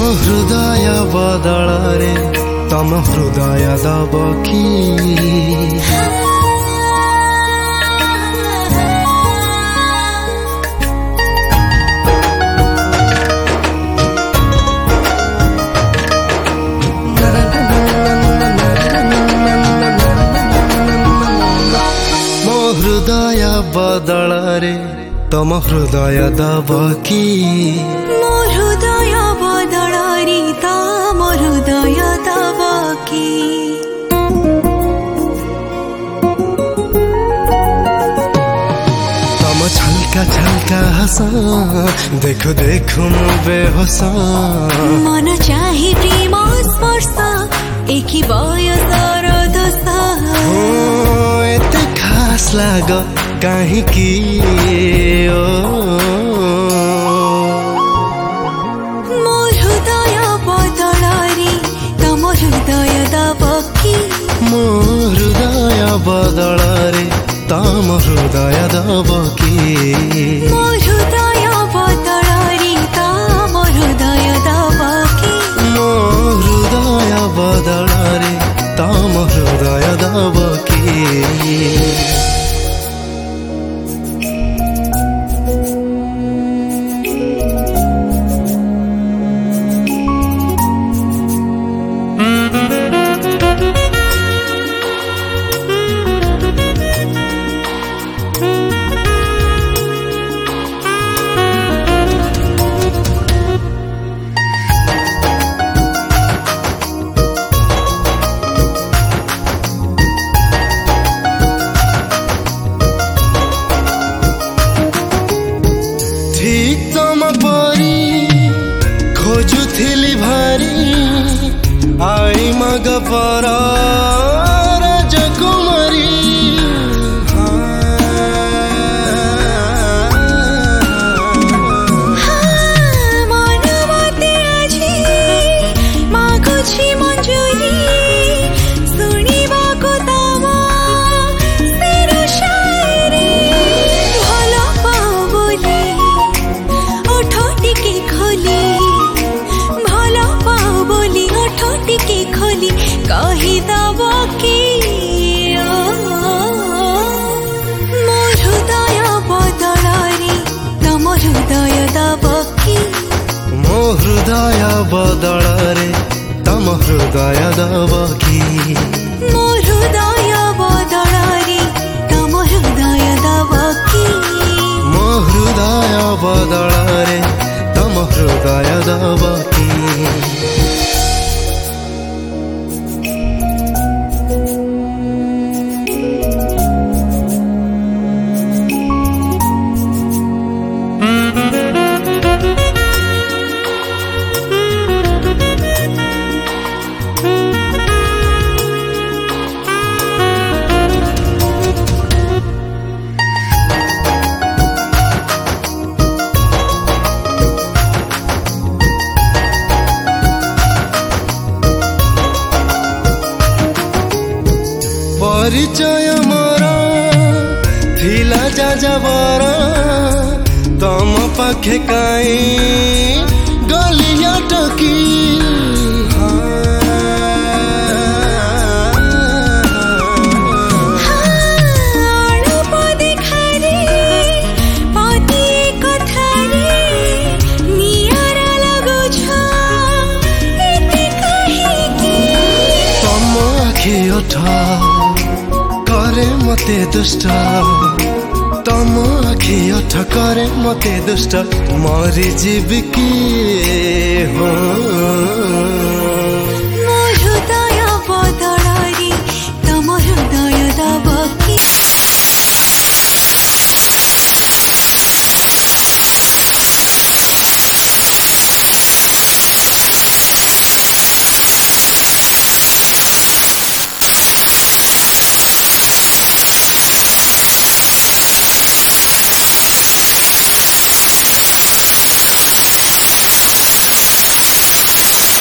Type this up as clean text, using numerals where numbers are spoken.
हृदय बदଳରେ तम हृदय दब कि मो हृदय बदଳରେ तम हृदय दब कि मो हृदय बदଳରେ तम हृदय दब कि तम छलका छलका हस देखु देखु मु बेहोस मन चाहे प्रेम स्पर्श एकी बयसर दोष एते खास लाग काहीँकी मो हृदय बदଳରେ तम हृदय दब कि मो हृदय बदଳରେ तम हृदय दब कि मो हृदय बदଳରେ तम हृदय दब कि मो हृदय बदଳରେ तम हृदय दब कि तम परी खोजुथिली भारी आई मग पर राजकुमारी मनमते आजी मागुछि मंजूरी शुणिबाको तम शेर शायरी भल पाओ बोली ओठ टिके खोली भल पाओ बोली ओठ टिके खोली कहिदब कि मो हृदय बदଳରେ तम हृदय दब कि मो हृदय बदଳରେ तम हृदय दब कि मो हृदय बदଳରେ तम हृदय दब कि मो हृदय बदଳରେ तम हृदय दब कि परिचय मोर थिला जाजबर तम पाखे काई गलिया टकी तम आखि उठा करे मते दुष्ट तम आखि अठ करे मते दुष्ट मरी जीव की हो